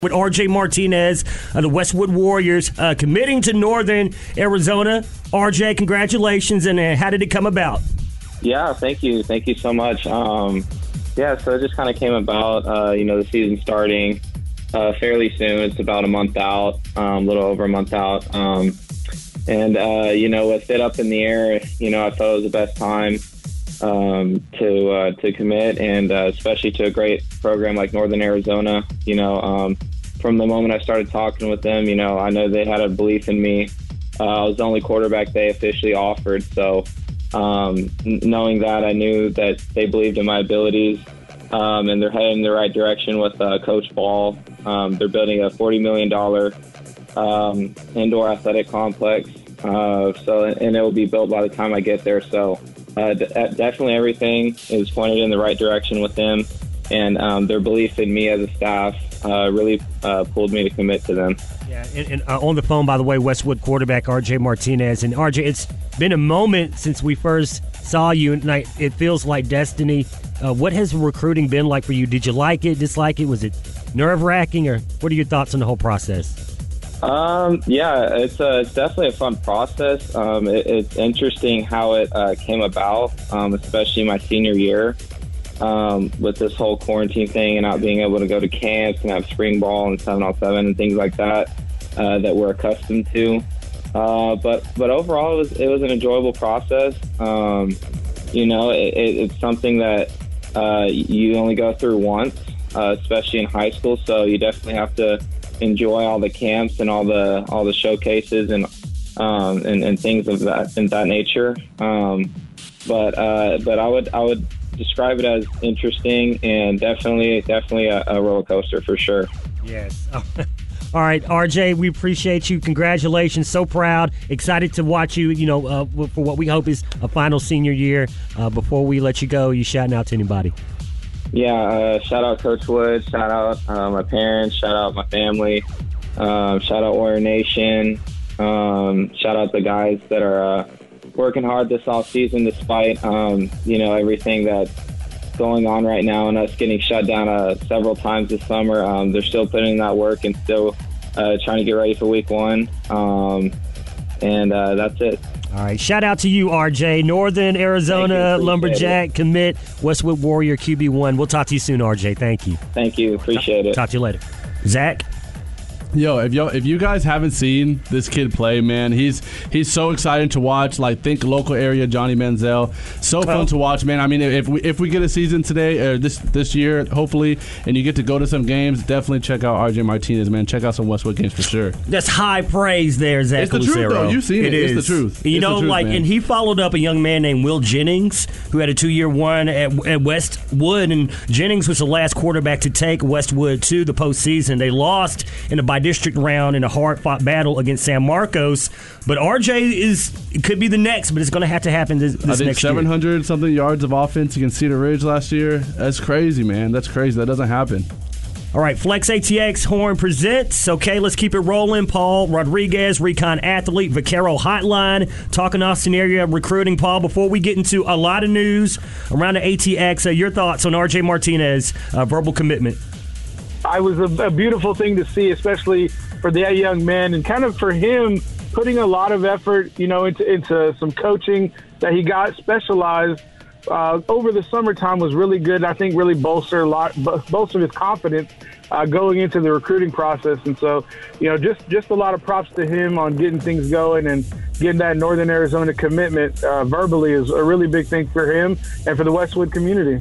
With RJ Martinez of the Westwood Warriors committing to Northern Arizona. RJ, congratulations, and how did it come about? Yeah, thank you. Thank you so much. So it just kind of came about, the season starting fairly soon. It's about a month out, a little over a month out. With it up in the air, I thought it was the best time to commit, and especially to a great program like Northern Arizona. From the moment I started talking with them, I know they had a belief in me. I was the only quarterback they officially offered. So knowing that, I knew that they believed in my abilities, and they're heading in the right direction with Coach Ball. They're building a $40 million indoor athletic complex. And it will be built by the time I get there. So definitely everything is pointed in the right direction with them. And their belief in me as a staff really pulled me to commit to them. Yeah, and on the phone, by the way, Westwood quarterback RJ Martinez. And RJ, it's been a moment since we first saw you, and it feels like destiny. What has recruiting been like for you? Did you like it, dislike it? Was it nerve-wracking, or what are your thoughts on the whole process? It's definitely a fun process. It's interesting how it came about, especially my senior year. With this whole quarantine thing and not being able to go to camps and have spring ball and 7-on-7 and things like that that we're accustomed to. But overall, it was an enjoyable process. It's something that you only go through once, especially in high school. So you definitely have to enjoy all the camps and all the showcases and things of that nature. But I would describe it as interesting and definitely a roller coaster for sure. Yes. All right, RJ, we appreciate you. Congratulations. So proud. Excited to watch you, for what we hope is a final senior year. Before we let you go, you shouting out to anybody? Yeah, shout out Coach Wood. Shout out my parents. Shout out my family. Shout out Warrior Nation. Shout out the guys that are working hard this off season despite everything that's going on right now and us getting shut down several times this summer. They're still putting in that work and still trying to get ready for week one. That's it. All right. Shout out to you, RJ. Northern Arizona Lumberjack commit, Westwood Warrior QB1. We'll talk to you soon, RJ. Thank you. Thank you. Appreciate it. Talk to you later. Zach? Yo, if you guys haven't seen this kid play, man, he's so exciting to watch. Like, think local area Johnny Manziel. So fun to watch, man. I mean, if we get a season today or this year, hopefully, and you get to go to some games, definitely check out RJ Martinez, man. Check out some Westwood games for sure. That's high praise there, Zach. It's the truth, though. You've seen it. It's the truth. And he followed up a young man named Will Jennings, who had a 2-year run at Westwood, and Jennings was the last quarterback to take Westwood to the postseason. They lost in a district round in a hard-fought battle against San Marcos. But RJ could be the next, but it's going to happen this next year. I think 700-something yards of offense against Cedar Ridge last year. That's crazy, man. That's crazy. That doesn't happen. All right, Flex ATX Horn presents. Okay, let's keep it rolling. Paul Rodriguez, Recon Athlete, Vaquero Hotline, talking Austin area recruiting. Paul, before we get into a lot of news around the ATX, your thoughts on RJ Martinez, verbal commitment? It was a beautiful thing to see, especially for that young man, and kind of for him putting a lot of effort, into some coaching that he got specialized over the summertime was really good. I think really bolstered his confidence going into the recruiting process. And so, just a lot of props to him on getting things going and getting that Northern Arizona commitment verbally is a really big thing for him and for the Westwood community.